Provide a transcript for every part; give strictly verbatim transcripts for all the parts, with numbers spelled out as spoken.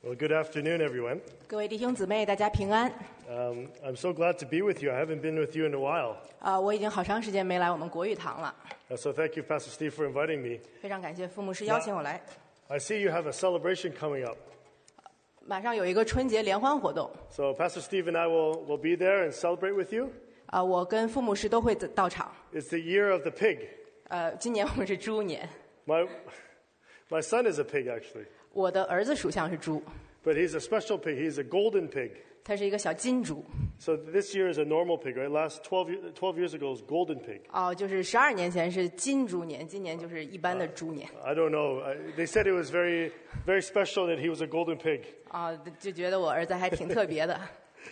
Well, good afternoon, everyone. 各位弟兄姊妹，大家平安。 Um, I'm so glad to be with you. I haven't been with you in a while. 啊、我已经好长时间没来我们国语堂了， Uh, so thank you, Pastor Steve, for inviting me. 非常感谢傅牧师邀请我来。 I see you have a celebration coming up. 马上有一个春节联欢活动， So Pastor Steve and I will, will be there and celebrate with you. 啊、我跟傅牧师都会到场。 It's the year of the pig. 呃，今年我们是猪年， My, my son is a pig, actually. 我的儿子属相是猪， But he's a special pig. He's a golden pig. 他是一个小金猪。 So this year is a normal pig, right? Last twelve, ye- twelve years ago was golden pig. 哦、就是十二年前是金猪年，今年就是一般的猪年。 I don't know. I, they said it was very, very special that he was a golden pig. 啊、就觉得我儿子还挺特别的。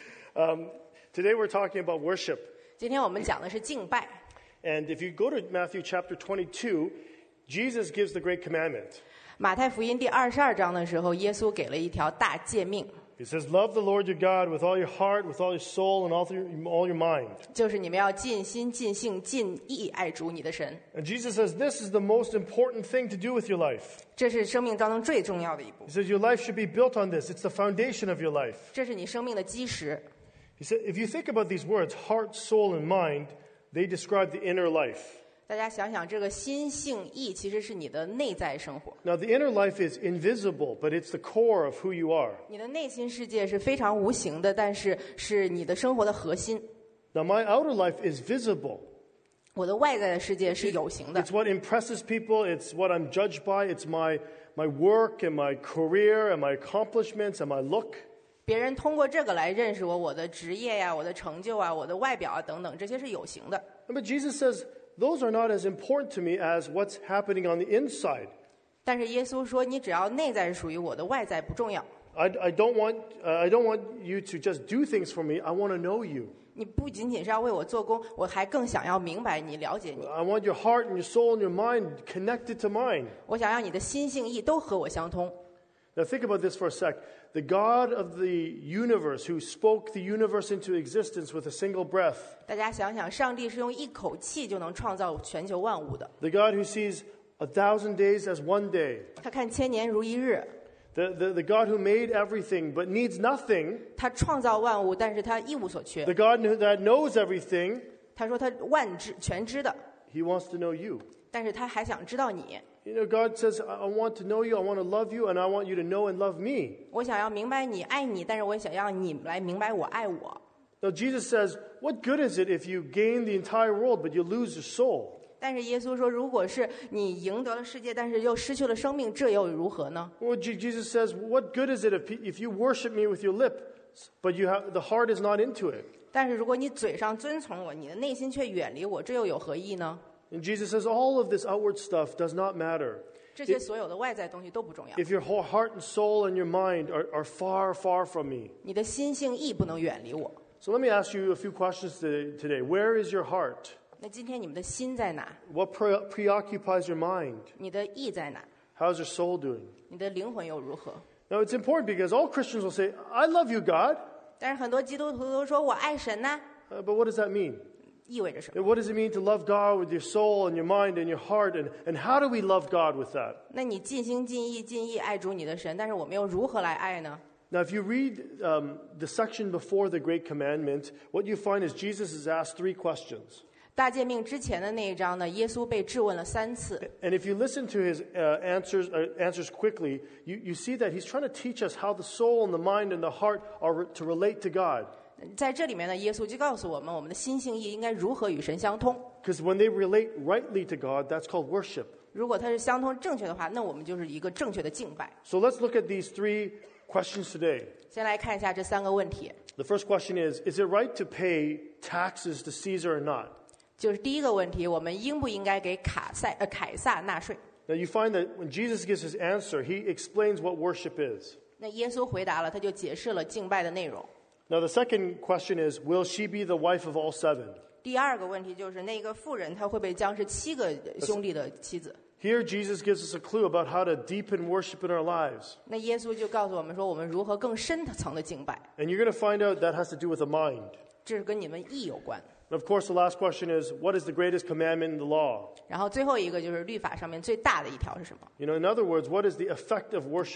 Um, today we're talking about worship. 今天我们讲的是敬拜。 And if you go to Matthew chapter twenty-two, Jesus gives the great commandment. 马太福音第二十二章的时候，耶稣给了一条大诫命， He says, love the Lord your God with all your heart, with all your soul, and all your, all your mind. 就是你们要尽心、尽性、尽意爱主你的神。 And Jesus says, this is the most important thing to do with your life. 这是生命当中最重要的一步， He says, your life should be built on this. It's the foundation of your life. 这是你生命的基石。 He said, if you think about these words, heart, soul, and mind, they describe the inner life. 大家想想，这个心性意其实是你的内在生活， Now, the inner life is invisible, but it's the core of who you are. 你的内心世界是非常无形的，但是是你的生活的核心。 Now, my outer life is visible. 我的外在的世界是有形的 It's，what impresses people. It's what I'm judged by. It's my, my work and my career and my accomplishments and my look. 别人通过这个来认识我，我的职业呀、我的成就啊、我的外表啊等等，这些是有形的。 But Jesus says, those are not as important to me as what's happening on the inside. 但是耶稣说，你只要内在是属于我的，外在不重要。 I, I, don't want, uh, I don't want you to just do things for me. I want to know you. 你不仅仅是要为我做工，我还更想要明白你、了解你。 I want your heart and your soul and your mind connected to mine. 我想让你的心性意都和我相通。 Now think about this for a sec. The God of the universe who spoke the universe into existence with a single breath. 大家想想，上帝是用一口气就能创造全球万物的， The God who sees a thousand days as one day. 他看千年如一日， The, the, the God who made everything but needs nothing. 他创造万物，但是他一无所缺。 The God who- that knows everything. 他说他万知全知的， He wants to know you. 但是他还想知道你。 You know, God says, I I want to know you, I want to love you, and I want you to know and love me. 我想要明白你爱你，但是我也想让你来明白我爱我。 Now, Jesus says, what good is it if you gain the entire world but you lose your soul? 但是耶稣说，如果是你赢得了世界，但是又失去了生命，这又如何呢？ Well, Je- Jesus says, what good is it if, pe- if you worship me with your lip, but you have, the heart is not into it? 但是如果你嘴上遵从我，你的内心却远离我，这又有何意呢？ And Jesus says, all of this outward stuff does not matter. 这些所有的外在东西都不重要， If your whole heart and soul and your mind are, are far, far from me. 你的心性意不能远离我。 So let me ask you a few questions today. today. Where is your heart? 那今天你们的心在哪？ What pre- preoccupies your mind? 你的意在哪？ How's your soul doing? 你的灵魂又如何？ Now, it's important because all Christians will say, I love you, God. 但是很多基督徒都说我爱神呐、 Uh, but what does that mean? 意味着什么？ What does it mean to love God with your soul and your mind and your heart? And, and how do we love God with that? 那你尽心尽意尽意爱主你的神，但是我们又如何来爱呢？ Now, if you read um, the section before the Great Commandment, what you find is Jesus is asked three questions. 大诫命之前的那一章呢，耶稣被质问了三次。 And if you listen to his uh, answers, uh, answers quickly, you, you see that he's trying to teach us how the soul and the mind and the heart are re- to relate to God. 在这里面呢，耶稣就告诉我们，我们的心性意应该如何与神相通。 Because when they relate rightly to God, that's called worship. 如果它是相通正确的话，那我们就是一个正确的敬拜。 So let's look at these three questions today. 先来看一下这三个问题， The first question is, is it right to pay taxes to Caesar or not? 就是第一个问题，我们应不应该给卡塞呃凯撒纳税？ Now you find that when Jesus gives his answer, he explains what worship is. 那耶稣回答了，他就解释了敬拜的内容。 Now the second question is, will she be the wife of all seven? 第二个问题就是那个妇人，她会不会将是七个兄弟的妻子？ Here Jesus gives us a clue about how to deepen worship in our lives. 那耶稣就告诉我们说，我们如何更深层的敬拜， And you're going to find out that has to do with the mind. 这是跟你们意有关。 And of course, the last question is, what is the greatest commandment in the law? 然后最后一个就是律法上面最大的一条是什么？ You know, in other words, what is the effect of worship?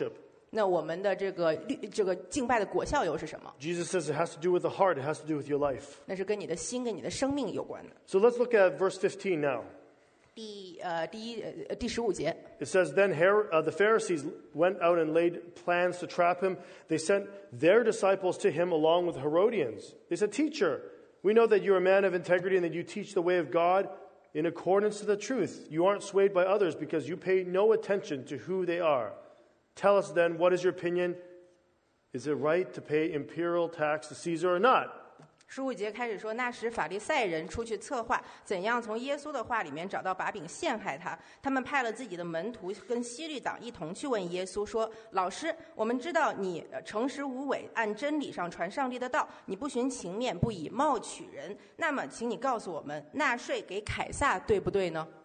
那我们的这个律这个敬拜的果效又是什么？ Jesus says it has to do with the heart, it has to do with your life. 那是跟你的心、跟你的生命有关的。 So let's look at verse fifteen now. 第呃第一呃第十五节， It says, Then Her- uh, the Pharisees went out and laid plans to trap him. They sent their disciples to him along with Herodians. They said, Teacher, we know that you're a man of integrity and that you teach the way of God in accordance to the truth. You aren't swayed by others because you pay no attention to who they are. Tell us then, what is your opinion? Is it right to pay imperial tax to Caesar or not? 十五节开始说，那时法利赛人出去策划，怎样从耶稣的话里面找到把柄陷害他。他们派了自己的门徒跟希律党一同去问耶稣说：“老师，我们知道你诚实无伪，按真理上传上帝的道，你不徇情面，不以貌取人。那么，请你告诉我们，纳税给凯撒对不对呢？”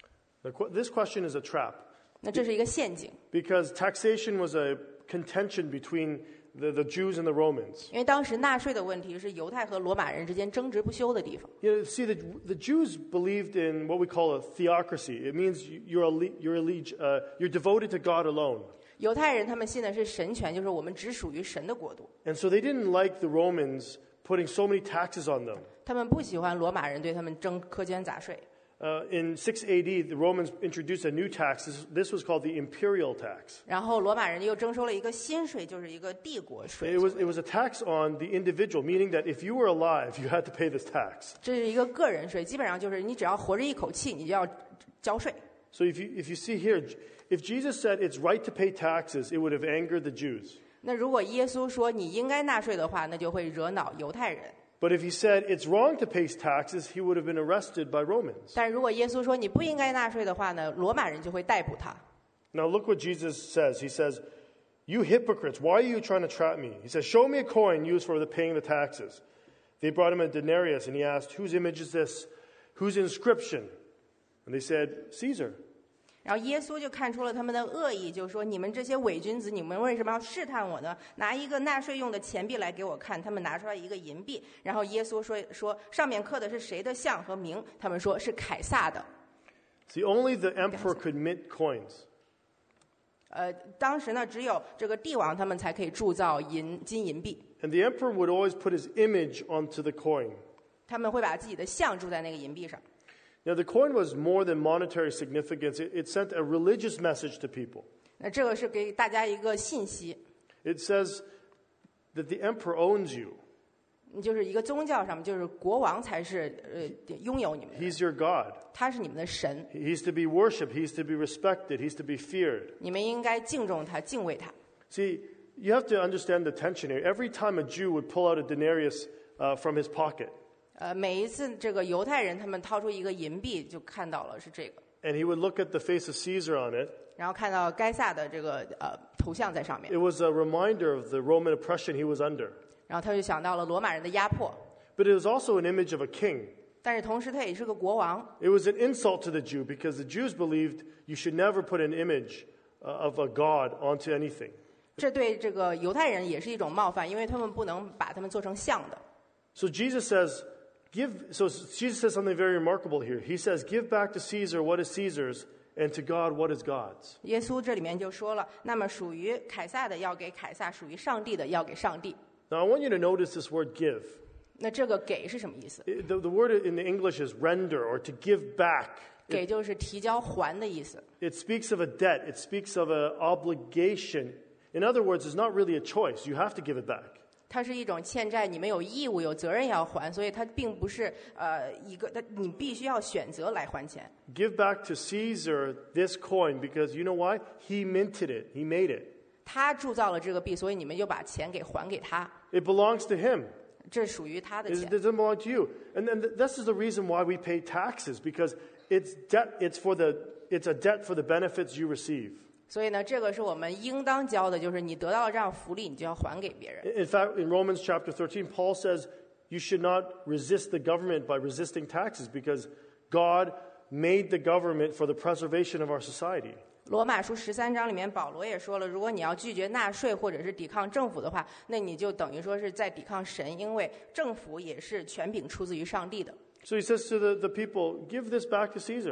This question is a trap. 那这是一个陷阱， Because taxation was a contention between the, the Jews and the Romans. 因为当时纳税的问题是犹太和罗马人之间争执不休的地方。 You know, see, the, the Jews believed in what we call a theocracy. It means you're, a, you're, a, uh, you're devoted to God alone. 犹太人他们信的是神权，就是我们只属于神的国度。 And so they didn't like the Romans putting so many taxes on them. 他们不喜欢罗马人对他们征苛捐杂税。 Uh, in six A D, the Romans introduced a new tax. This, this was called the imperial tax. 然后罗马人又征收了一个新税，就是一个帝国税。 It was, it was a tax on the individual, meaning that if you were alive, you had to pay this tax. 这是一个个人税，基本上就是你只要活着一口气，你就要交税。 So if you, if you see here, if Jesus said it's right to pay taxes, it would have angered the Jews. 那如果耶稣说你应该纳税的话，那就会惹恼犹太人。 But if he said it's wrong to pay taxes, he would have been arrested by Romans. 但如果耶稣说你不应该纳税的话呢，罗马人就会逮捕他。 Now look what Jesus says. He says, You hypocrites, why are you trying to trap me? He says, Show me a coin used for the paying the taxes. They brought him a denarius, and he asked, Whose image is this? Whose inscription? And they said, Caesar. 然后耶稣就看出了他们的恶意，就说：“你们这些伪君子，你们为什么要试探我呢？拿一个纳税用的钱币来给我看。”他们拿出来一个银币，然后耶稣说：“说上面刻的是谁的像和名？”他们说是凯撒的。 See, only the emperor could mint coins. 呃，当时呢，只有这个帝王他们才可以铸造银金银币， And the emperor would always put his image onto the coin. 他们会把自己的像铸在那个银币上。 Now, the coin was more than monetary significance. It, it sent a religious message to people. 那这个是给大家一个信息， It says that the emperor owns you. 就是一个宗教上面，就是国王才是呃拥有你们的， He's your God. 他是你们的神， He's to be worshipped. He's to be respected. He's to be feared. 你们应该敬重他、敬畏他。 See, you have to understand the tension here. Every time a Jew would pull out a denarius uh, from his pocket, 呃，每一次这个犹太人他们掏出一个银币，就看到了是这个， and he would look at the face of Caesar on it, 然后看到该撒的这个呃头像在上面， it was a reminder of the Roman oppression he was under. 然后他就想到了罗马人的压迫， But it was also an image of a king. 但是同时他也是个国王， It was an insult to the Jew because the Jews believed you should never put an image uh, of a god onto anything. 这对这个犹太人也是一种冒犯，因为他们不能把他们做成像的。 So Jesus says, give, so Jesus says something very remarkable here. He says, give back to Caesar what is Caesar's, and to God what is God's. 耶稣这里面就说了，那么属于凯撒的要给凯撒，属于上帝的要给上帝。 Now I want you to notice this word give. 那这个给是什么意思？ It- The, the word in the English is render or to give back. 给就是提交还的意思。 It speaks of a debt. It speaks of an obligation. In other words, it's not really a choice. You have to give it back. 它是一种欠债，你们有义务、有责任要还，所以它并不是呃一个，它你必须要选择来还钱。 Give back to Caesar this coin because you know why? He minted it. He made it. 他铸造了这个币，所以你们就把钱给还给他， It belongs to him. 这属于他的 It 钱。 doesn't belong to you. And then th- this is the reason why we pay taxes because it's debt. It's for the. It's a debt for the benefits you receive. 所以呢，这个是我们应当交的，就是你得到了这样福利，你就要还给别人。 In fact, in Romans chapter thirteen, Paul says you should not resist the government by resisting taxes because God made the government for the preservation of our society. 罗马书十三章里面，保罗也说了，如果你要拒绝纳税或者是抵抗政府的话，那你就等于说是在抵抗神，因为政府也是权柄出自于上帝的。 So he says to the, the people, give this back to Caesar.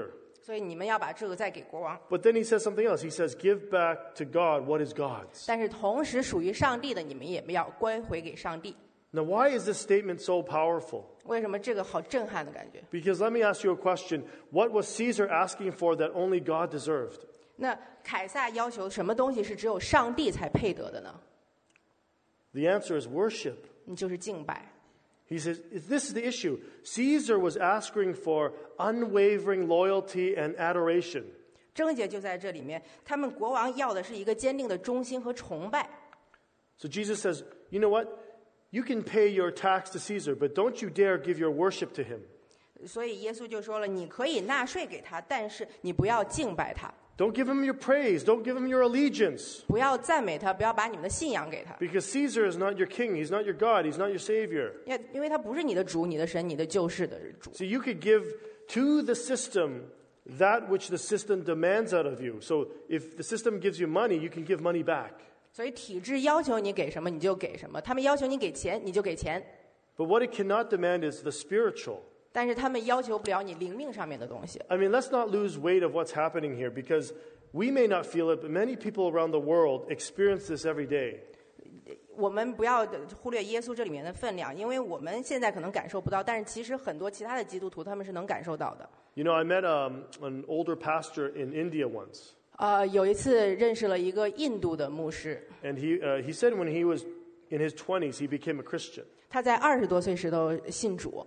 所以你们要把这个再给国王。 But then he says something else. He says, give back to God what is God's. 但是同时属于上帝的，你们也要归回给上帝。 Now, why is this statement so powerful? 为什么这个好震撼的感觉？ Because let me ask you a question. What was Caesar asking for that only God deserved? 那凯撒要求什么东西是只有上帝才配得的呢？ The answer is worship. 你就是敬拜。 He says, this is the issue. Caesar was asking for unwavering loyalty and adoration. 症结就在这里面，他们国王要的是一个坚定的忠心和崇拜。 So Jesus says, you know what? You can pay your tax to Caesar, but don't you dare give your worship to him. 所以耶稣就说了，你可以纳税给他，但是你不要敬拜他， Don't give him your praise. Don't give him your allegiance. 不要赞美他，不要把你们的信仰给他， Because Caesar is not your king. He's not your God. He's not your savior. 因为因为他不是你的主、你的神、你的救世的主。 So you could give to the system that which the system demands out of you. So if the system gives you money, you can give money back. 所以体制要求你给什么你就给什么，他们要求你给钱你就给钱， But what it cannot demand is the spiritual. 但是他们要求不了你灵命上面的东西。 I mean, let's not lose weight of what's happening here because we may not feel it, but many people around the world experience this every day. 我们不要忽略耶稣这里面的分量，因为我们现在可能感受不到，但是其实很多其他的基督徒他们是能感受到的。 You know, I met um, an older pastor in India once, 呃，有一次认识了一个印度的牧师， and he, uh, he said when he was in his twenties, he became a Christian. 他在二十多岁时都信主，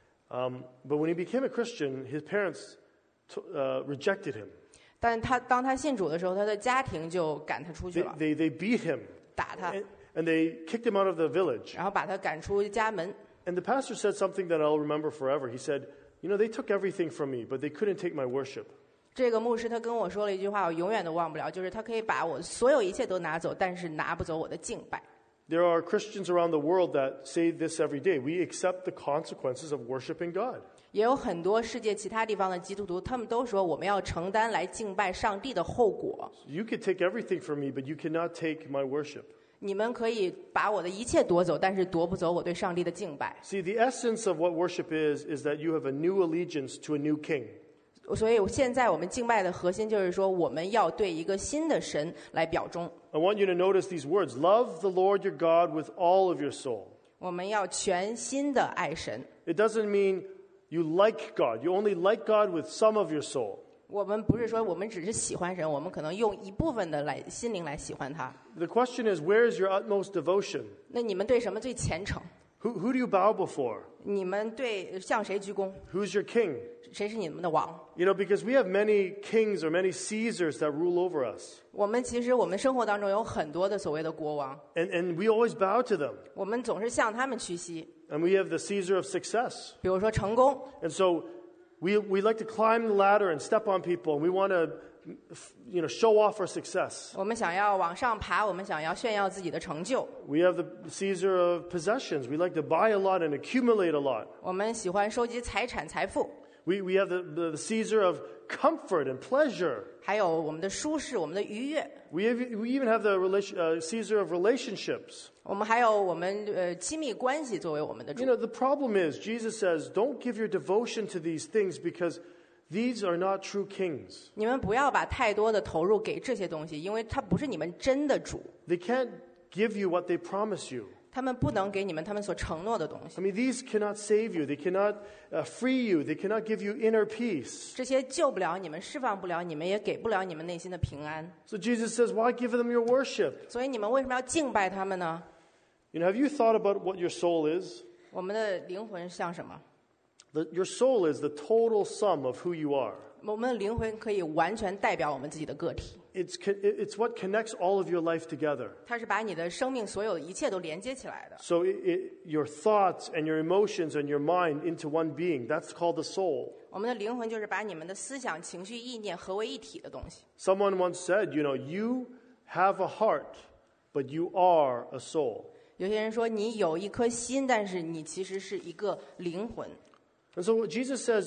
Um, but when he became a Christian, his parents t- uh, rejected him. 但他当他信主的时候，他的家庭就赶他出去 They, 了， they, they beat him, 打他， and, and they kicked him out of the village. 然后把他赶出家门。 And the pastor said something that I'll remember forever. He said, you know, they took everything from me, but they couldn't take my worship. 这个牧师他跟我说了一句话，我永远都忘不了，就是他可以把我所有一切都拿走，但是拿不走我的敬拜。 There are Christians around the world that say this every day. We accept the consequences of worshiping God. 也有很多世界其他地方的基督徒，他们都说我们要承担来敬拜上帝的后果。 You could take everything from me, but you cannot take my worship. 你们可以把我的一切夺走，但是夺不走我对上帝的敬拜。 See, the essence of what worship is, is that you have a new allegiance to a new king. 所以现在我们敬拜的核心就是说，我们要对一个新的神来表忠。 I want you to notice these words. Love the Lord your God with all of your soul. 我们要全心的爱神。 It doesn't mean you like God. You only like God with some of your soul. 我们不是说我们只是喜欢神，我们可能用一部分的来心灵来喜欢他。 The question is, where is your utmost devotion? 那你们对什么最虔诚？ Who, who do you bow before? 你们对向谁鞠躬？ Who's your king? 谁是你们的王？ You know, because we have many kings or many Caesars that rule over us. 我们其实我们生活当中有很多的所谓的国王， And, and we always bow to them. 我们总是向他们屈膝。 And we have the Caesar of success. 比如说成功， And so we, we like to climb the ladder and step on people. And we want to, you know, show off our success. 我们想要往上爬，我们想要炫耀自己的成就。 We have the Caesar of possessions. We like to buy a lot and accumulate a lot. 我们喜欢收集财产财富， We, we have the, the, the Caesar of comfort and pleasure. 还有我们的舒适，我们的愉悦。 We, have, we even have the relation, uh, Caesar of relationships. 我们还有我们呃亲密关系作为我们的 You 主。 know, the problem is, Jesus says, don't give your devotion to these things because these are not true kings. 你们不要把太多的投入给这些东西，因为它不是你们真的主， They can't give you what they promise you. 他们不能给你们他们所承诺的东西。 I mean, these cannot save you. They cannot uh, free you. They cannot give you inner peace. 这些救不了你们，释放不了你们，也给不了你们内心的平安。 So Jesus says, why give them your worship? 所以你们为什么要敬拜他们呢？ You know, have you thought about what your soul is? 我们的灵魂像什么？ The, your soul is the total sum of who you are. 我们的灵魂可以完全代表我们自己的个体， It's, co- it's what connects all of your life together. 它是把你的生命所有的一切都连接起来的。 So it, it, your thoughts and your emotions and your mind into one being. That's called the soul. 我们的灵魂就是把你们的思想、情绪、意念合为一体的东西。 Someone once said, you know, you have a heart, but you are a soul. 有些人说你有一颗心，但是你其实是一个灵魂。 And so what Jesus says,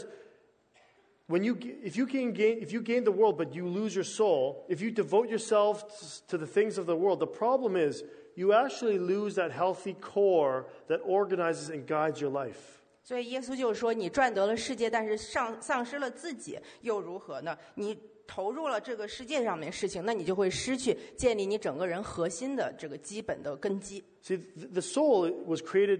when you, if you can gain, if you gain the world but you lose your soul, if you devote yourself to the things of the world, the problem is you actually lose that healthy core that organizes and guides your life. 所以耶稣就是说，你赚得了世界，但是丧丧失了自己，又如何呢？你投入了这个世界上面事情，那你就会失去建立你整个人核心的这个基本的根基。 See, the soul was created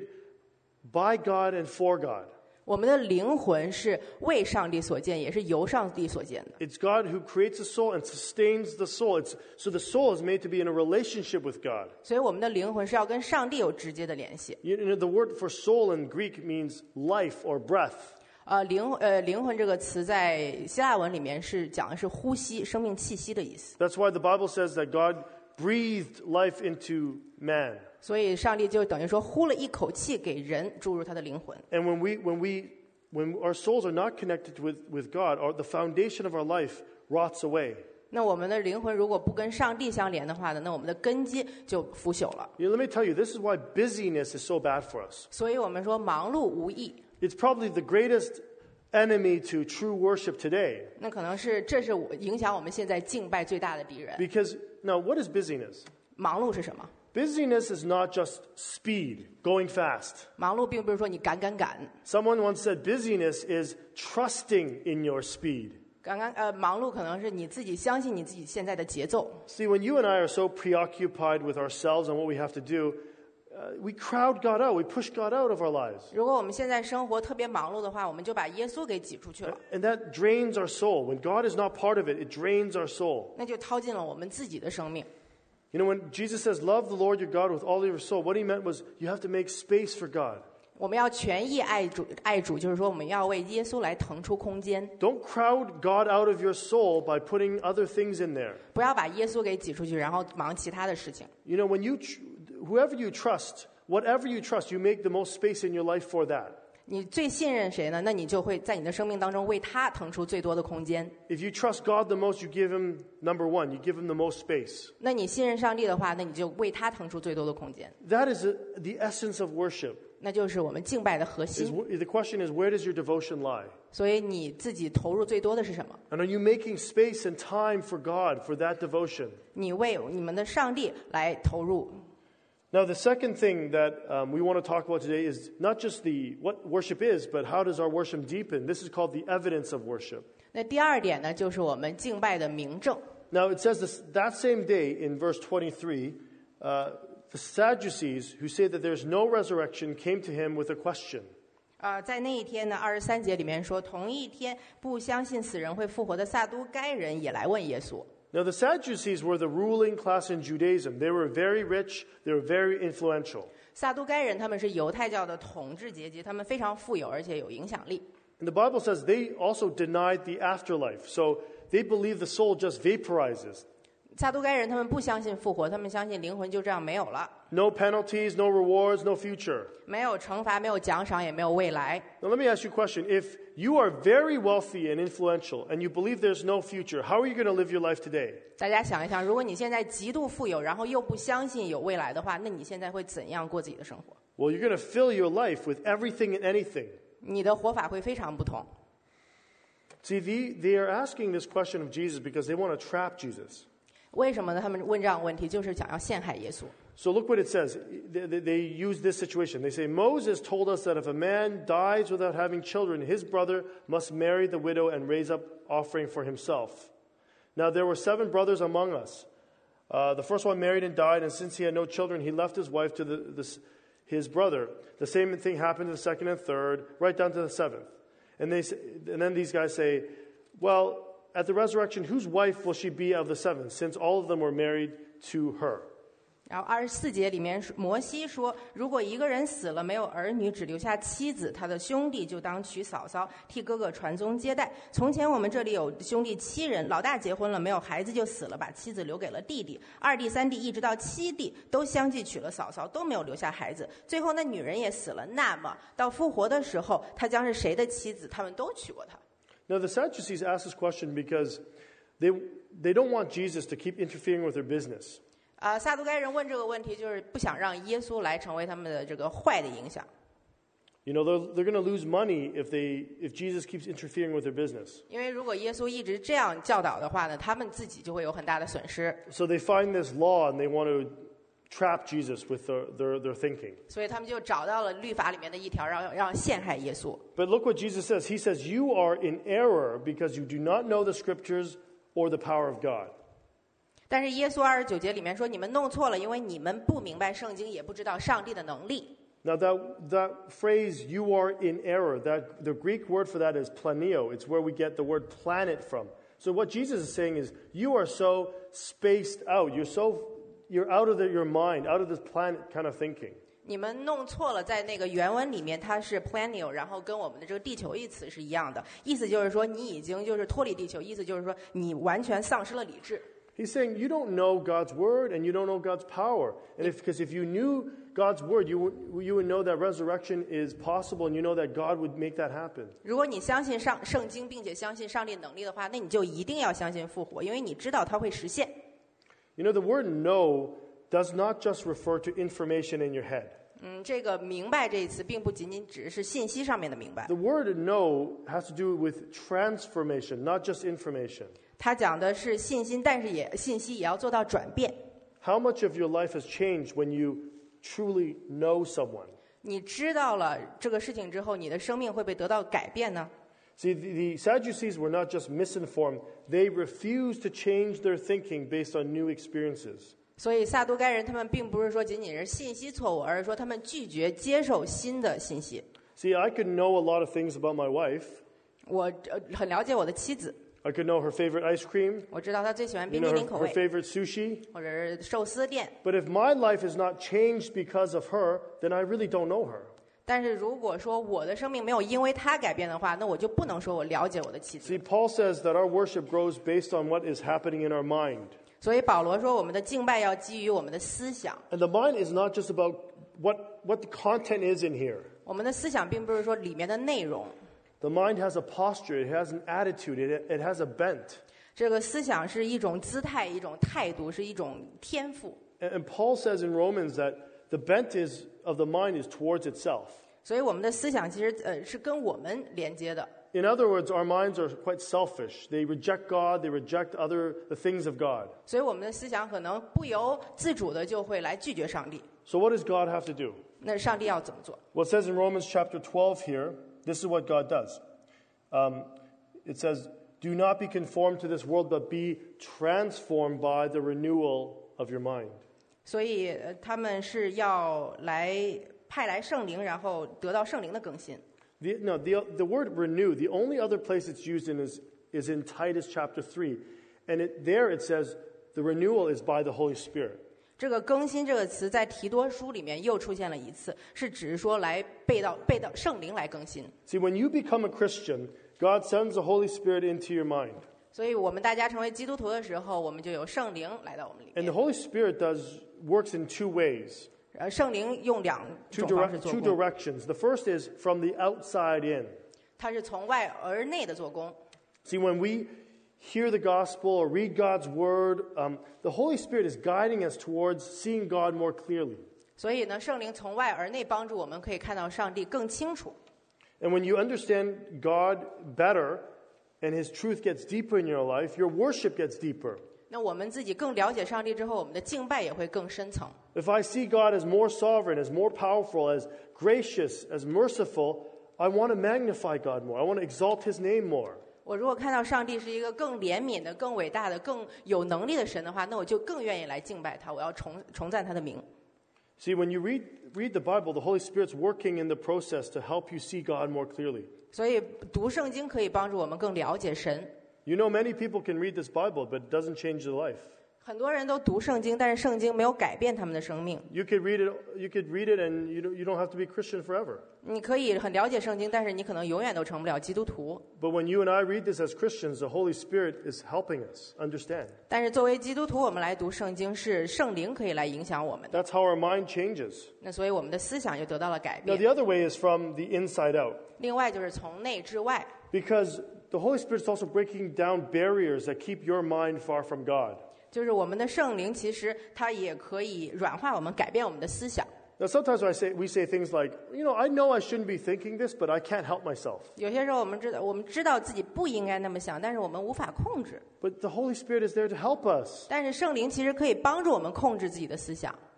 by God and for God. 我们的灵魂是为上帝所建，也是由上帝所建的。 It's God who creates the soul and sustains the soul. It's, so the soul is made to be in a relationship with God. 所以我们的灵魂是要跟上帝有直接的联系。 You know, the word for soul in Greek means life or breath. 呃，灵呃灵魂这个词在希腊文里面是讲的是呼吸、生命气息的意思。 That's why the Bible says that God breathed life into man. 所以上帝就等于说呼了一口气给人注入他的灵魂。 And when we, when we, when our souls are not connected with, with God, our, the foundation of our life rots away. 那我们的灵魂如果不跟上帝相连的话呢，那我们的根基就腐朽了。 You know, let me tell you, this is why busyness is so bad for us. 所以我们说忙碌无益， It's probably the greatest enemy to true worship today. 那可能是这是我影响我们现在敬拜最大的敌人。 Because, now, what is busyness? 忙碌是什么？ Busyness is not just speed, going fast. 忙碌并不是说你赶赶赶。 Someone once said busyness is trusting in your speed. 刚刚呃，忙碌可能是你自己相信你自己现在的节奏。 See, when you and I are so preoccupied with ourselves and what we have to do, uh, we crowd God out. We push God out of our lives. 如果我们现在生活特别忙碌的话，我们就把耶稣给挤出去了， And that drains our soul. When God is not part of it, it drains our soul. 那就掏尽了我们自己的生命。 You know, when Jesus says, love the Lord your God with all your soul, what he meant was you have to make space for God. 我们要全意爱主，爱主就是说我们要为耶稣来腾出空间， Don't crowd God out of your soul by putting other things in there. 不要把耶稣给挤出去，然后忙其他的事情。 You know, when you, tr- whoever you trust, whatever you trust, you make the most space in your life for that. 你最信任谁呢？那你就会在你的生命当中为他腾出最多的空间。 If you trust God the most, you give him number one, you give him the most space. 那你信任上帝的话，那你就为他腾出最多的空间。 That is a, the essence of worship. 那就是我们敬拜的核 Is, 心。 wh- the question is, where does your devotion lie? 所以你自己投入最多的是什么？ And are you making space and time for God for that devotion? 你为你们的上帝来投入。 Now, the second thing that um, we want to talk about today is not just the what worship is, but how does our worship deepen? This is called the evidence of worship. 那第二点呢，就是我们敬拜的明证。 Now, it says this, that same day in verse twenty-three, uh, the Sadducees, who say that there's no resurrection, came to him with a question. 呃，在那一天呢，二十三节里面说，同一天不相信死人会复活的撒都该人也来问耶稣。 Now, the Sadducees were the ruling class in Judaism. They were very rich, they were very influential. 撒都该人他们是犹太教的统治阶级，他们非常富有，而且有影响力。 And the Bible says they also denied the afterlife. So they believe the soul just vaporizes. 撒都该人他们不相信复活，他们相信灵魂就这样没有了， No penalties, no rewards, no future. 没有惩罚，没有奖赏，也没有未来。 Now, let me ask you a question. If you are very wealthy and influential and you believe there's no future, how are you going to live your life today? 大家想一想，如果你现在极度富有，然后又不相信有未来的话，那你现在会怎样过自己的生活？ Well, you're going to fill your life with everything and anything. 你的活法会非常不同。 See, the, they are asking this question of Jesus because they want to trap Jesus. 为什么呢？他们问这样的问题，就是想要陷害耶稣。 So look what it says. They, they, they use this situation. They say, Moses told us that if a man dies without having children, his brother must marry the widow and raise up offering for himself. Now there were seven brothers among us. Uh, the first one married and died, and since he had no children, he left his wife to the, the, his brother. The same thing happened to the second and third, right down to the seventh. And, they, say, and then these guys say, well, at the resurrection, whose wife will she be of the seven, since all of them were married to her? 然后二十四节里面，摩西说，如果一个人死了没有儿女，只留下妻子，他的兄弟就当娶嫂嫂，替哥哥传宗接代。从前我们这里有兄弟七人，老大结婚了，没有孩子就死了，把妻子留给了弟弟。二弟、三弟一直到七弟都相继娶了嫂嫂，都没有留下孩子。最后那女人也死了。那么到复活的时候，她将是谁的妻子？他们都娶过她。 Now the Sadducees ask this question because they, they don't want Jesus to keep interfering with their business. 啊，撒都该人问这个问题，就是不想让耶稣来成为他们的这个坏的影响。 You know, they're, they're going to lose money if, they, if Jesus keeps interfering with their business. 因为如果耶稣一直这样教导的话呢，他们自己就会有很大的损失。 So they find this law and they want to trap Jesus with their, their, their thinking. 所以他们就找到了律法里面的一条，让让陷害耶稣。 But look what Jesus says. He says, you are in error because you do not know the scriptures or the power of God. 但是耶稣二十九节里面说，你们弄错了，因为你们不明白圣经，也不知道上帝的能力。 Now that, that phrase, you are in error, that, the Greek word for that is planeo. It's where we get the word planet from. So what Jesus is saying is, you are so spaced out. You're so, you're out of the, your mind, out of this planet kind of thinking. 你们弄错了，在那个原文里面它是 planio， 然后跟我们的这个地球一词是一样的，意思就是说你已经就是脱离地球，意思就是说你完全丧失了理智。 He's saying you don't know God's word and you don't know God's power. And if, because if you knew God's word, you would, you would know that resurrection is possible and you know that God would make that happen. 如果你相信上圣经，并且相信上帝能力的话，那你就一定要相信复活，因为你知道它会实现。 You know, the word know does not just refer to information in your head. 嗯，这个明白这一词，并不仅仅只是信息上面的明白。 The word know has to do with transformation, not just information. 它讲的是信心，但是也信息也要做到转变。 How much of your life has changed when you truly know someone? 你知道了这个事情之后，你的生命会不会得到改变呢？ See, the, the Sadducees were not just misinformed, they refused to change their thinking based on new experiences. 所以撒都该人他们并不是说仅仅是信息错误，而是说他们拒绝接受新的信息。 See, I could know a lot of things about my wife. 我呃很了解我的妻子， I could know her favorite ice cream, 我知道她最喜欢 you 冰 know, 淇 her, 淋口 her 味， favorite sushi. 或者是寿司店。 But if my life is not changed because of her, then I really don't know her. 但是如果说我的生命没有因为她改变的话，那我就不能说我了解我的妻子。 See, Paul says that our worship grows based on what is happening in our mind. 所以保罗说，我们的敬拜要基于我们的思想。 And the mind is not just about what, what the content is in here. 我们的思想并不是说里面的内容， The mind has a posture, it has an attitude, it, it has a bent. 这个思想是一种姿态，一种态度，是一种天赋。 And, and Paul says in Romans that the bent is, of the mind is towards itself. 所以我们的思想其实呃是跟我们连接的。 In other words, our minds are quite selfish. They reject God, they reject other the things of God. 所以我们的思想可能不由自主的就会来拒绝上帝。 So what does God have to do? 那上帝要怎么做？ Well, it says in Romans chapter twelve here, this is what God does. Um, it says, do not be conformed to this world, but be transformed by the renewal of your mind. 所以呃他们是要来派来圣灵，然后得到圣灵的更新。 The, no, the, the word renew, the only other place it's used in is, is in Titus chapter three. And it, there it says the renewal is by the Holy Spirit. 这个更新这个词在提多书里面又出现了一次，是指说来被到被到圣灵来更新。 See, when you become a Christian, God sends the Holy Spirit into your mind. 所以我们大家成为基督徒的时候，我们就有圣灵来到我们里 And the 面。 Holy Spirit does works in two ways, 呃，圣灵用两 two, 种方式 direct, 做 two 工， directions. The first is from the outside in. 它是从外而内的做工。 See, when we hear the gospel or read God's word, um, the Holy Spirit is guiding us towards seeing God more clearly. 所以呢，圣灵从外而内帮助我们可以看到上帝更清楚。 And when you understand God better and His truth gets deeper in your life, your worship gets deeper. 那我们自己更了解上帝之后，我们的敬拜也会更深层。 If I see God as more sovereign, as more powerful, as gracious, as merciful, I want to magnify God more. I want to exalt His name more. 我如果看到上帝是一个更怜悯的、更伟大的、更有能力的神的话，那我就更愿意来敬拜他，我要重重赞他的名。 See, when you read, read the Bible, the Holy Spirit's working in the process to help you see God more clearly. 所以读圣经可以帮助我们更了解神。 You know, many people can read this Bible, but it doesn't change their life. 很多人都读圣经，但是圣经没有改变他们的生命。 You could read it, you could read it and you don't, you don't have to be Christian forever. 你可以很了解圣经，但是你可能永远都成不了基督徒。 But when you and I read this as Christians, the Holy Spirit is helping us understand. 但是作为基督徒，我们来读圣经是圣灵可以来影响我们的。 That's how our mind changes. 那所以我们的思想就得到了改 Now, 变。 the other way is from the inside out. 另外就是从内至外， Because the Holy Spirit is also breaking down barriers that keep your mind far from God. 就是我们的圣灵，其实它也可以软化我们，改变我们的思想。 Now, sometimes I say, we say things like, you know, I know I shouldn't be thinking this, but I can't help myself. 有些时候我们知道，我们知道自己不应该那么想，但是我们无法控制。 But the Holy Spirit is there to help us. 但是圣灵其实可以帮助我们控制自己的思想。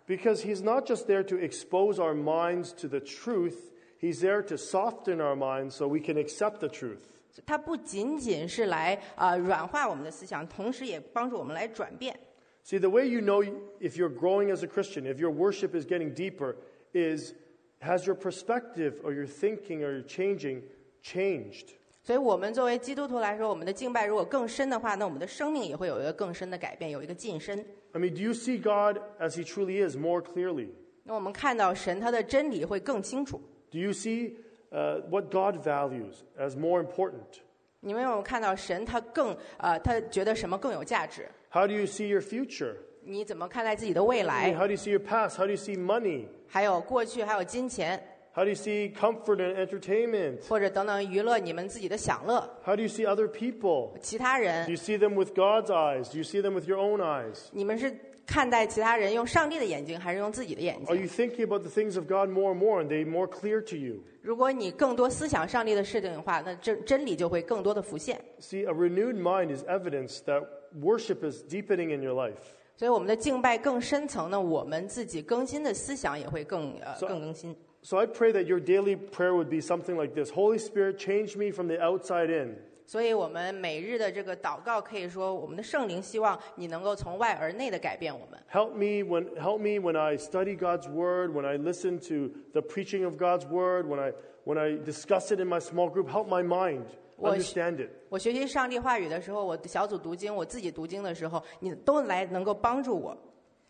Because he's not just there to expose our minds to the truth, he's there to soften our minds so we can accept the truth. 它不仅仅是来呃软化我们的思想，同时也帮助我们来转变。 See, the way you know if you're growing as a Christian, if your worship is getting deeper, is has your perspective or your thinking or your changing changed? 所以我们作为基督徒来说，我们的敬拜如果更深的话，那我们的生命也会有一个更深的改变，有一个晋升。 I mean, do you see God as he truly is more clearly? 那我们看到神他的真理会更清楚。 Do you see uh, what God values as more important? 你们有没有看到神他更呃他觉得什么更有价值？ How do you see your future? 你怎么看待自己的未 I mean, 来？ how do you see your past? How do you see money? 还有过去，还有金钱， How do you see comfort and entertainment? 或者等等娱乐你们自己的享乐， How do you see other people? 其他 Do 人 you see them with God's eyes? Do you see them with your own eyes? 你们是看待其他人用上帝的眼睛，还是用自己的眼 Are 睛？ you thinking about the things of God more and more and they more clear to you? 如果你更多思想上帝的事情的话，那真真理就会更多的浮现。 See, a renewed mind is evidence that worship is deepening in your life. 所以我们的敬拜更深层呢，我们自己更新的思想也会更呃 So- 更更新。 So I pray that your daily prayer would be something like this. Holy Spirit, change me from the outside in. 所以我们每日的这个祷告，可以说我们的圣灵希望你能够从外而内的改变我们。 Help me when help me when I study God's word, when I listen to the preaching of God's word, when I when I discuss it in my small group, help my mind 我 understand it. 我学习上帝话语的时候，我小组读经，我自己读经的时候，你都来能够帮助我。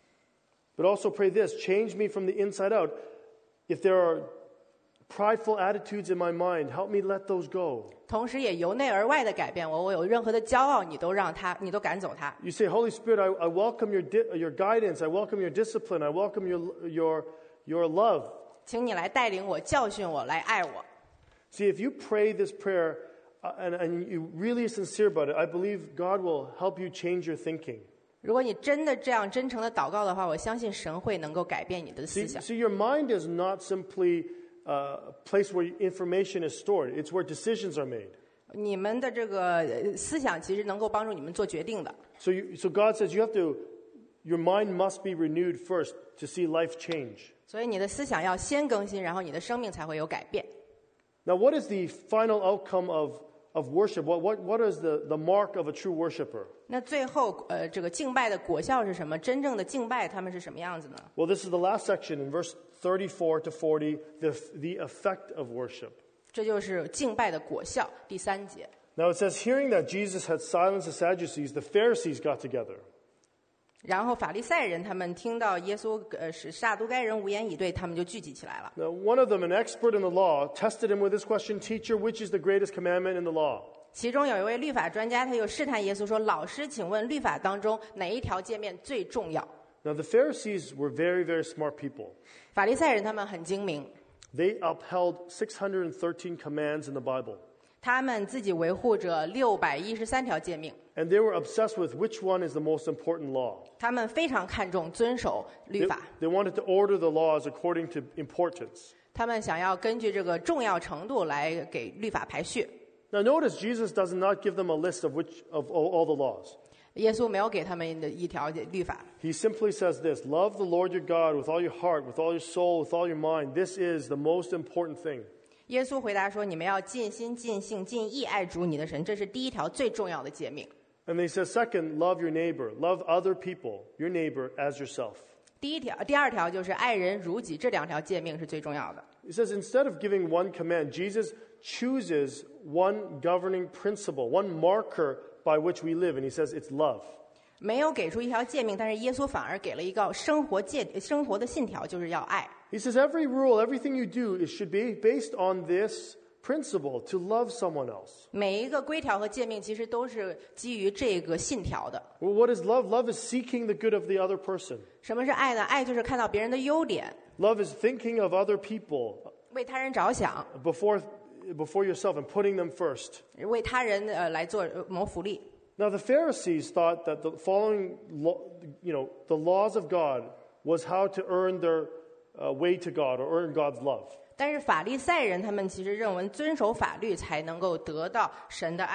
But also pray this, change me from the inside out. If there are prideful attitudes in my mind, help me let those go. 同时也由内而外的改变我，我有任何的骄傲，你都让他，你都赶走他。 You say, Holy Spirit, I, I welcome your di- your guidance, I welcome your discipline, I welcome your your your love. 请你来带领我，教训我，来爱我。 See, if you pray this prayer uh, and, and you really sincere about it, I believe God will help you change your thinking. 如果你真的这样真诚的祷告的话，我相信神会能够改变你的思 See, 想。 see your mind is not simply uh, a place where information is stored. It's where decisions are made. 你们的这个呃思想其实能够帮助你们做决定的。 So, you, so God says you have to, your mind must be renewed first to see life change. 所以你的思想要先更新，然后你的生命才会有改变。 Now, what is the final outcome of, of worship? What, what, what is the, the mark of a true worshiper? 那最后，呃，这个敬拜的果效是什么？真正的敬拜他们是什么样子呢？ Well, this is the last section in verse thirty-four to forty, the, the effect of worship. 这就是敬拜的果效，第三节。 Now, it says, hearing that Jesus had silenced the Sadducees, the Pharisees got together. 然后法利赛人他们听到耶稣呃使撒都该人无言以对，他们就聚集起来了。 Now, one of them, an expert in the law, tested him with this question, Teacher, which is the greatest commandment in the law? 其中有一位律法专家，他就试探耶稣说：“老师，请问律法当中哪一条诫命最重要 Now, the Pharisees were very, very smart people.？” 法利赛人他们很精明， They upheld six hundred thirteen commands in the Bible. 他们自己维护着六百一十三条诫命， And they were obsessed with which one is the most important law. 他们非常看重遵守律 They, 法， they wanted to order the laws according to importance. 他们想要根据这个重要程度来给律法排序。 Now, notice Jesus does not give them a list of which of all, all the laws. 耶稣没有给他们的一条律法， He simply says this, love the Lord your God with all your heart, with all your soul, with all your mind. This is the most important thing. 耶稣回答说：“你们要尽心、尽性、尽意爱主你的神，这是第一条最重要的诫命。 And he says, second, love your neighbor. Love other people, your neighbor, as yourself. 第一条，第二条就是爱人如己，这两条诫命是最重要的。 He says, instead of giving one command, Jesus chooses one governing principle, one marker by which we live. And he says, it's love. 没有给出一条诫命，但是耶稣反而给了一个生活诫生活的信条，就是要爱。 He says, every rule, everything you do, it should be based on this principle, to love someone else. 每一个规条和诫命其实都是基于这个信条的。 Well, what is love? Love is seeking the good of the other person. 什么是爱呢？爱就是看到别人的优点， Love is thinking of other people 为他人着想， before, before yourself and putting them first. 为他人呃来做呃谋福利。 Now, the Pharisees thought that the following, law, you know, the laws of God was how to earn their uh, way to God or earn God's love. 但是法利赛人他们其实认为遵守法律才能够得到神的爱。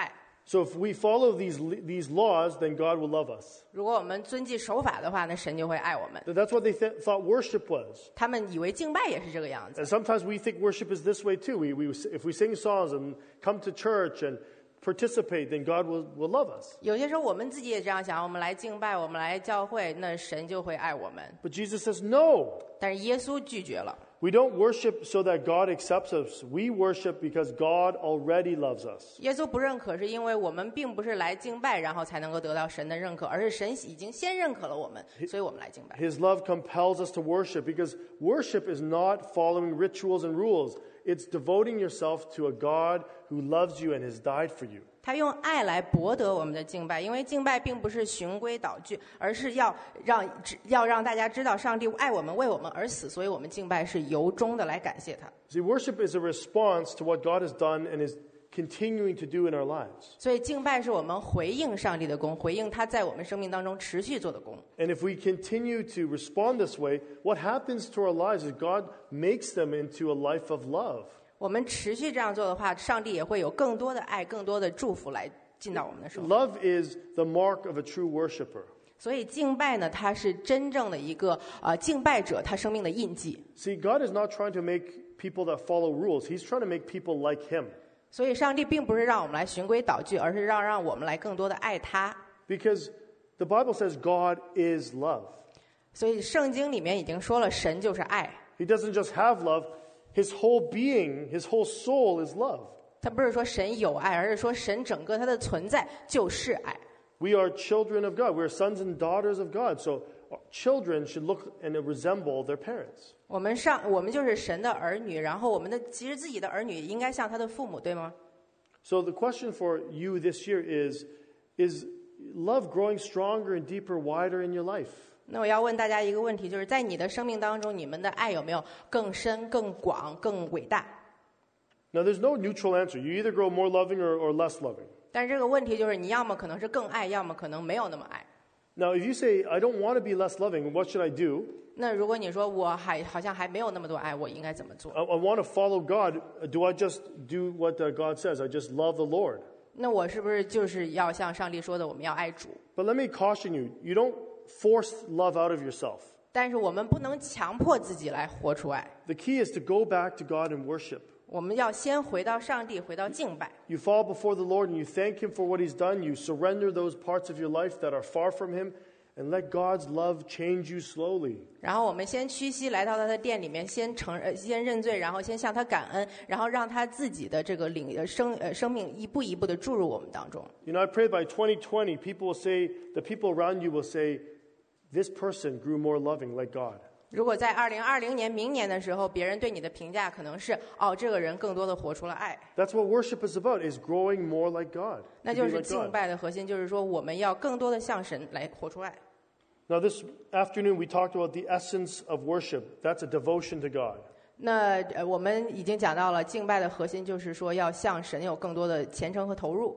So if we follow these, these laws, then God will love us. 如果我们遵纪守法的话，那神就会爱我们。 That's what they th- thought worship was. 他们以为敬拜也是这个样子。 And sometimes we think worship is this way too. We, we, if we sing songs and come to church and participate, then God will, will love us. 有些时候我们自己也这样想，我们来敬拜，我们来教会，那神就会爱我们。 But Jesus says, no. 但是耶稣拒绝了。 We don't worship so that God accepts us. We worship because God already loves us. 耶稣不认可，是因为我们并不是来敬拜，然后才能够得到神的认可，而是神已经先认可了我们，所以我们来敬拜。 His love compels us to worship because worship is not following rituals and rules. It's devoting yourself to a God who loves you and has died for you. 他用爱来博得我们的敬拜，因为敬拜并不是循规蹈矩，而是要让要让大家知道上帝爱我们，为我们而死，所以我们敬拜是由衷的来感谢他。 See, worship is a response to what God has done and is continuing to do in our lives. 所以敬拜是我们回应上帝的功，回应他在我们生命当中持续做的功。 And if we continue to respond this way, what happens to our lives is God makes them into a life of love. 我们持续这样做的话，上帝也会有更多的爱、更多的祝福来进到我们的生活。 Love is the mark of a true worshiper. 所以敬拜呢，它是真正的一个呃敬拜者他生命的印记。 See, God is not trying to make people that follow rules. He's trying to make people like him. 所以上帝并不是让我们来循规蹈矩，而是让让我们来更多的爱他。 Because the Bible says God is love. 所以圣经里面已经说了，神就是爱。 He doesn't just have love. His whole being, his whole soul is love. 他不是说神有爱，而是说神整个他的存在就是爱。 We are children of God. We are sons and daughters of God. So children should look and resemble their parents. 我们上我们就是神的儿女，然后我们的其实自己的儿女应该像他的父母，对吗？ So the question for you this year is, is love growing stronger and deeper, wider in your life? 那我要问大家一个问题，就是在你的生命当中，你们的爱有没有更深、更广、更伟大？ Now, there's no neutral answer. You either grow more loving or, or less loving. 但是这个问题就是，你要么可能是更爱，要么可能没有那么爱。 Now, if you say, I don't want to be less loving, what should I do? 那如果你说我还好像还没有那么多爱，我应该怎么做？ I, I want to follow God. Do I just do what uh, God says? I just love the Lord. 那我是不是就是要像上帝说的，我们要爱主？ But let me caution you. You don't force love out of yourself. 但是我们不能强迫自己来活出爱， The key is to go back to God and worship. 我们要先回到上帝，回到敬拜。 You fall before the Lord and you thank Him for what He's done. You surrender those parts of your life that are far from Him and let God's love change you slowly. 然后我们先屈膝来到他的殿里面，先承呃先认罪，然后先向他感恩，然后让他自己的这个领呃生呃生命一步一步的注入我们当中。 You know, I pray by twenty twenty, people will say, the people around you will say, this person grew more loving like God. 如果在二零二零年明年的时候，别人对你的评价可能是哦，这个人更多的活出了爱。 That's what worship is about, is growing more like God. 那 to 就 be 是 like 敬 God. 拜的核心，就是说我们要更多的向神来活出爱。 Now, this afternoon we talked about the essence of worship. That's a devotion to God. 那呃，我们已经讲到了敬拜的核心，就是说要向神有更多的虔诚和投入。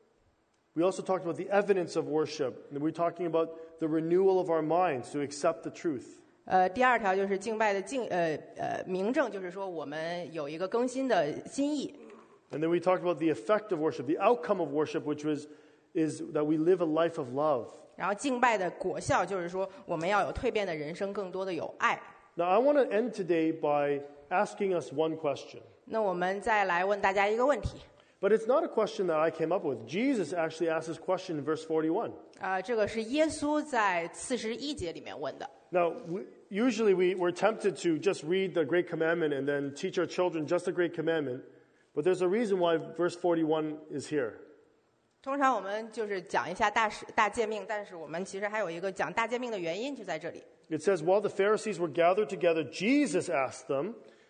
We also talked about the evidence of worship. And we're talking about the renewal of our minds to accept the truth. 呃，第二条就是敬拜的敬呃呃明证，就是说我们有一个更新的心意。 And then we talked about the effect of worship, the outcome of worship, which was is that we live a life of love. 然后敬拜的果效就是说，我们要有蜕变的人生，更多的有爱。 Now, I want to end today by asking us one question. 那我们再来问大家一个问题， But it's not a question that I came up with. Jesus actually asked this question in verse forty-one. 啊、这个是耶稣在四十一节里面问的。 Now, we, usually we, we're tempted to just read the Great Commandment and then teach our children just the Great Commandment. But there's a reason why verse forty-one is here. 通常我们就是讲一下大使大诫命，但是我们其实还有一个讲大诫命的原因就在这里。 It says, while the Pharisees were gathered together, Jesus asked them,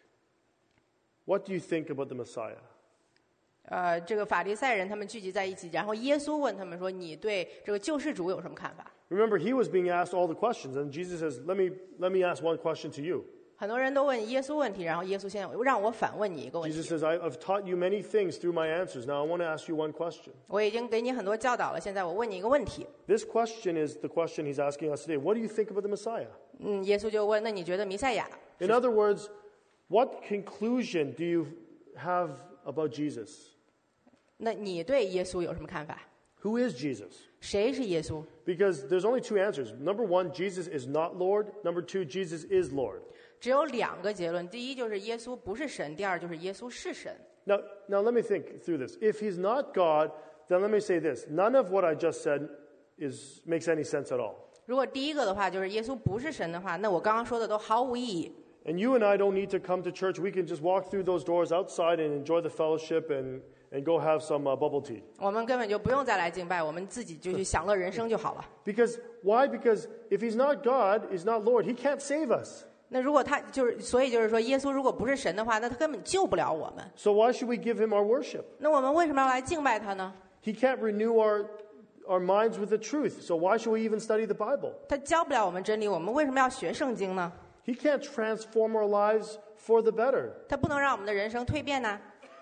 what do you think about the Messiah? 呃，这个法利赛人他们聚集在一起，然后耶稣问他们说：“你对这个救世主有什么看法？” Remember, he was being asked all the questions, and Jesus says, let me, let me ask one question to you. 很多人都问耶稣问题，然后耶稣先让我反问你一个问 Jesus 题。 says, I, I've taught you many things through my answers. Now I want to ask you one question. 我已经给你很多教导了，现在我问你一个问题。 This question is the question he's asking us today. What do you think about the Messiah? 嗯，耶稣就问：“那你觉得弥赛亚？” In other words, what conclusion do you have about Jesus? 那你对耶稣有什么看法？ Who is Jesus? 谁是耶稣？ Because there's only two answers. Number one, Jesus is not Lord. Number two, Jesus is Lord. 只有两个结论，第一就是耶稣不是神，第二就是耶稣是神。 Now, now let me think through this. If he's not God, then let me say this. None of what I just said is makes any sense at all. 如果第一个的话就是耶稣不是神的话，那我刚刚说的都毫无意义。 And you and I don't need to come to church. We can just walk through those doors outside and enjoy the fellowship and, and go have some uh, bubble tea. 我们根本就不用再来敬拜，我们自己就去享乐人生就好了。 Because, why? Because if he's not God, he's not Lord, he can't save us. 那如果他就是，所以就是说，耶稣如果不是神的话，那他根本救不了我们。 So why should we give him our worship? 那我们为什么要来敬拜他呢？ He can't renew our, our minds with the truth. So why should we even study the Bible? 他教不了我们真理，我们为什么要学圣经呢？ He can't transform our lives for the better. 他不能让我们的人生蜕变呢？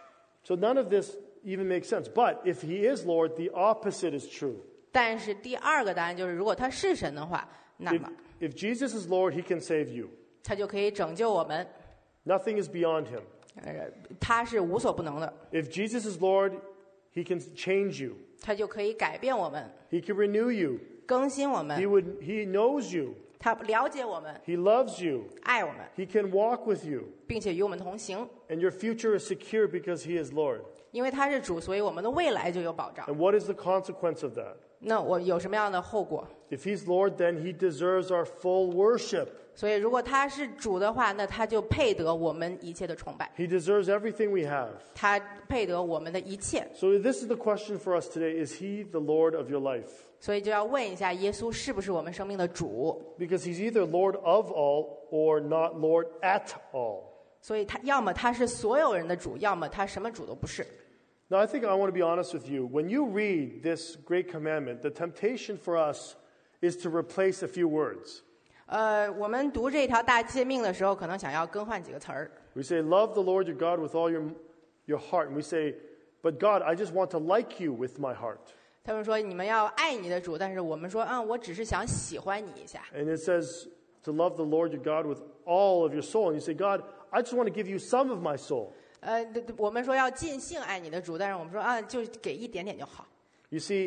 So none of this even makes sense. But if he is Lord, the opposite is true. 但是第二个答案就是，如果他是神的话，那 If, 么 if Jesus is Lord, he can save you. 他就可以拯救我们。 Nothing is beyond him. 呃，他是无所不能的， If Jesus is Lord, he can change you. 他就可以改变我们， He can renew you. 更新我 He 们， would he knows you. 他了解我们， He loves you. 爱我们， He can walk with you. 并且与我们同行。 And your future is secure because he is Lord. 因为他是主，所以我们的未来就有保障。 And what is the consequence of that? 那我有什么样的后果？ If he's Lord, then he deserves our full worship. 所以如果他是主的话，那他就配得我们一切的崇拜， He deserves everything we have. 他配得我们的一切。 So this is the question for us today. Is he the Lord of your life? 所以就要问一下，耶稣是不是我们生命的主？ Because he's either Lord of all or not Lord at all. 所以他要么他是所有人的主，要么他什么主都不是。 Now, I think I want to be honest with you. When you read this great commandment, the temptation for us is to replace a few words. 呃，我们读这条大诫命的时候，可能想要更换几个词儿。 We say, love the Lord your God with all your, your heart. And we say, but God, I just want to like you with my heart. 他们说你们要爱你的主，但是我们说，嗯，我只是想喜欢你一下。 And it says to love the Lord your God with all of your soul. And you say, God, I just want to give you some of my soul. 呃，我们说要尽性爱你的主，但是我们说啊，就给一点点就好。 You see,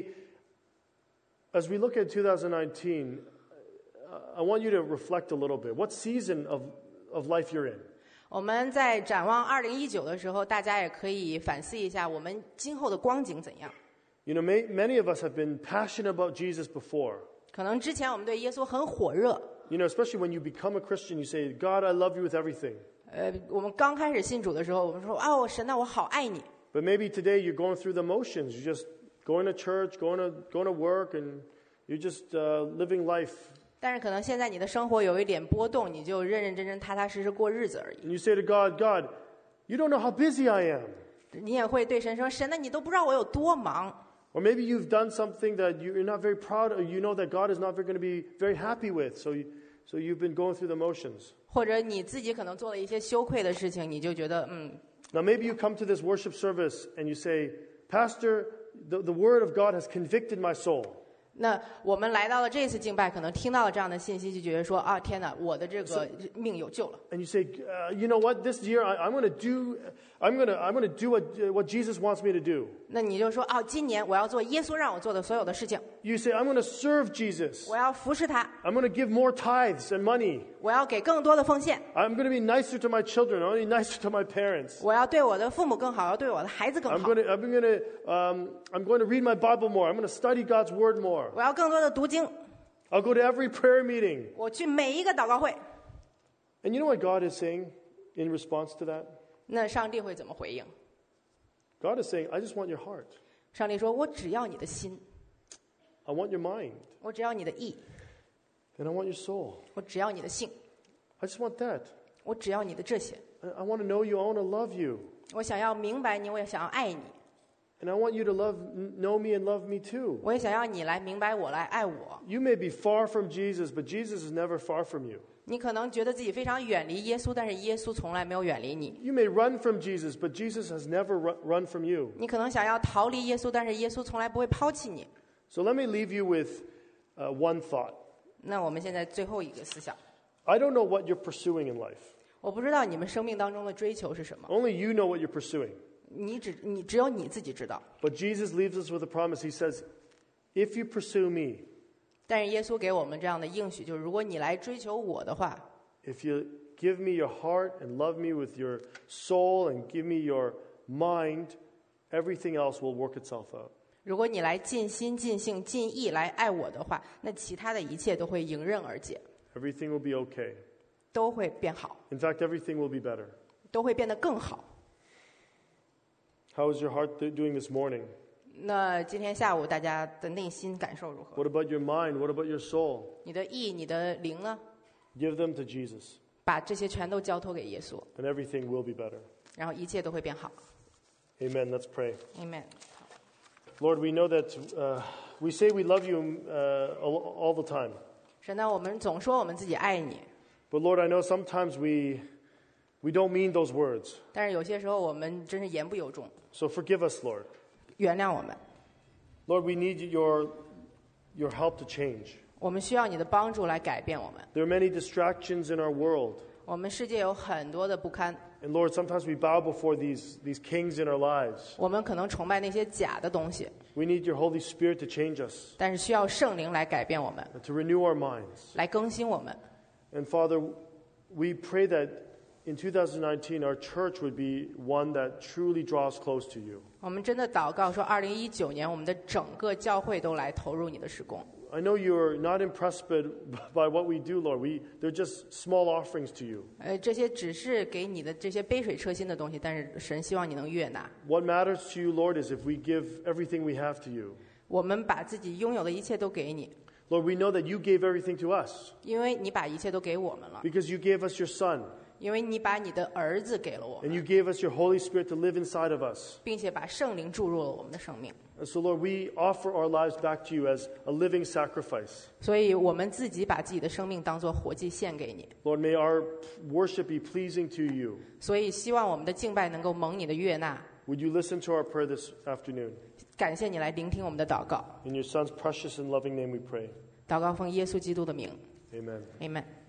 as we look at two thousand nineteen, I want you to reflect a little bit. What season of, of life you're in? 我们在展望二零一九的时候，大家也可以反思一下，我们今后的光景怎样。 You know, may, many of us have been passionate about Jesus before. 可能之前我们对耶稣很火热， You know, especially when you become a Christian, you say, God, I love you with everything. 呃，我们刚开始信主的时候，我们说啊，我神呐，我好爱你。 But maybe today you're going through the motions. You're just going to church, going to, going to work, and you're just uh, living life. 但是可能现在你的生活有一点波动，你就认认真真、踏踏实实过日子而已。 And you say to God, God, you don't know how busy I am. 你也会对神说：“神呐，你都不知道我有多忙。” Or maybe you've done something that you're not very proud of. You know that God is not going to be very happy with. So, you, so you've been going through the motions. 或者你自己可能做了一些羞愧的事情，你就觉得嗯。 Now maybe you come to this worship service and you say, Pastor, the, the word of God has convicted my soul. 那我们来到了这次敬拜，可能听到了这样的信息，就觉得说啊，天哪，我的这个命有救了。 And you say, uh, you know what? This year I, I'm going to do, I'm going to, I'm going to do what, uh, what Jesus wants me to do. 那你就说啊，今年我要做耶稣让我做的所有的事情， You say, I'm going to serve Jesus. 我要服侍他， I'm going to give more tithes and money. 我要给更多的奉献， I'm going to be nicer to my children. I'm going to be nicer to my parents. 我要对我的父母更好，要对我的孩子更 I'm 好 going，to, I'm going to, um, I'm going to read my Bible more. I'm going to study God's word more. 我要更多的读经， I'll go to every prayer meeting. 我去每一个祷告会。 And you know what God is saying in response to that? 那上帝会怎么回应？ God is saying, I just want your heart. 上帝说：“我只要你的心， I want your mind. 我只要你的意， And I want your soul. 我只要你的性， I just want that. 我只要你的这些。 I, I want to know you. I want to love you. 我想要明白你，我也想要爱你， And I want you to love, know me and love me too. 我也想要你来明白我，来爱我。 You may be far from Jesus, but Jesus is never far from you. 你可能觉得自己非常远离耶稣，但是耶稣从来没有远离你。 You may run from Jesus, but Jesus has never run, run from you. 你可能想要逃离耶稣，但是耶稣从来不会抛弃你。 So let me leave you with uh, one thought. 那我们现在最后一个思想， I don't know what you're pursuing in life. 我不知道你们生命当中的追求是什么， Only you know what you're pursuing. 你只你只有你自己知道。 But Jesus leaves us with a promise. He says, if you pursue me, 但是耶稣给我们这样的应许，就是如果你来追求我的话， if you give me your heart and love me with your soul and give me your mind, everything else will work itself out. 如果你来尽心尽性尽意来爱我的话，那其他的一切都会迎刃而解， Everything will be okay. 都会变好， In fact, everything will be better. 都会变得更好。 How is your heart do- doing this morning? 那今天下午大家的内心感受如何？ What about your mind? What about your soul? 你的意、你的灵呢？ Give them to Jesus, 把这些全都交托给耶稣， and everything will be better. 然后一切都会变好。 Amen. Let's pray. Amen。 Lord, we know that uh, we say we love you uh, all, all the time. 神呢，我们总说我们自己爱你， But Lord, I know sometimes we, we don't mean those words. 但是有些时候我们真是言不由衷， So forgive us, Lord. 原谅我们。 Lord, we need your, your help to change. 我们需要你的帮助来改变我们。 There are many distractions in our world. 我们世界有很多的不堪， And Lord, sometimes we bow before these, these kings in our lives. 我们可能崇拜那些假的东西， We need your Holy Spirit to change us, 但是需要圣灵来改变我们， and to renew our minds. 来更新我们。 And Father, we pray that in two thousand nineteen, our church would be one that truly draws close to you. 我们真的祷告说，二零一九年我们的整个教会都来投入你的事工。 I know you're not impressed by, by what we do, Lord. We, they're just small offerings to you. 呃，这些只是给你的这些杯水车薪的东西，但是神希望你能悦纳。 What matters to you, Lord, is if we give everything we have to you. 我们把自己拥有的一切都给你， Lord, we know that you gave everything to us 因为你把一切都给我们了， because you gave us your Son, 因为你把你的儿子给了我 and 们， you gave us your Holy Spirit to live inside of us. 并且把圣灵注入了我们的生命。 And so, Lord, we offer our lives back to you as a living sacrifice. 所以我们自己把自己的生命当作活祭献给你。 Lord, may our worship be pleasing to you. 所以希望我们的敬拜能够蒙你的悦纳。 Would you listen to our prayer this afternoon? 感谢你来聆听我们的祷告， In your Son's precious and loving name we pray. 祷告奉耶稣基督的名 Amen. ，Amen。